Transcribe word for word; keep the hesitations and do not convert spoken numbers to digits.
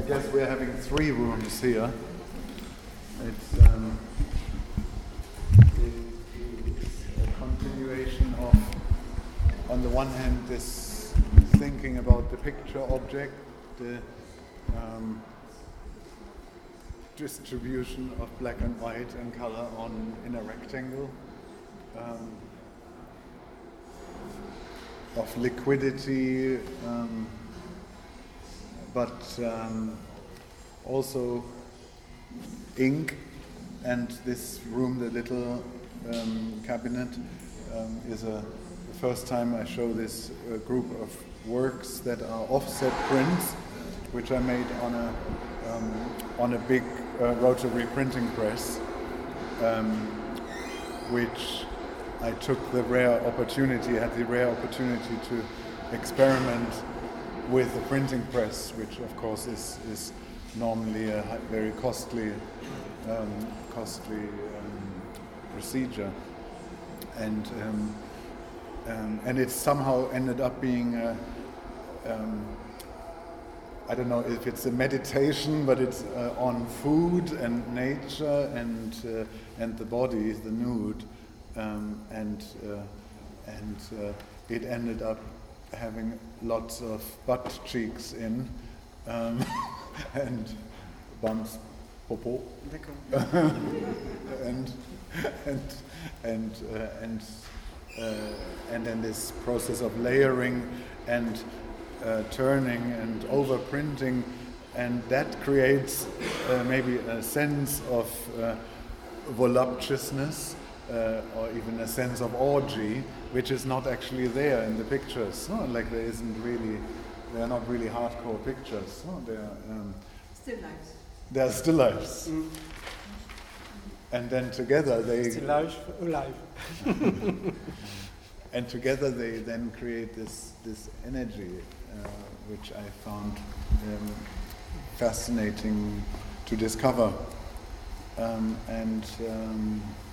guess we're having three rooms here. It's, um, it's a continuation of, on the one hand, this thinking about the picture object, the um, distribution of black and white and color on in a rectangle, um, of liquidity, um, but um, also ink. And this room, the little um, cabinet, um, is a the first time I show this uh, group of works that are offset prints, which I made on a um, on a big uh, rotary printing press, um, which I took the rare opportunity, had the rare opportunity to experiment with the printing press, which of course is, is normally a very costly, um, costly um, procedure, and um, um, and it somehow ended up being a, um, I don't know if it's a meditation, but it's uh, on food and nature and uh, and the body, the nude, um, and uh, and uh, it ended up having lots of butt cheeks in, um, and bumps, popo, and and and uh, and uh, and then this process of layering and uh, turning and overprinting, and that creates uh, maybe a sense of uh, voluptuousness. Uh, or even a sense of orgy, which is not actually there in the pictures. No? Like there isn't really, they're not really hardcore pictures. No? They're um, still lives. They're still lives. Mm. And then together they still life alive. And together they then create this this energy, uh, which I found um, fascinating to discover. Um, and um,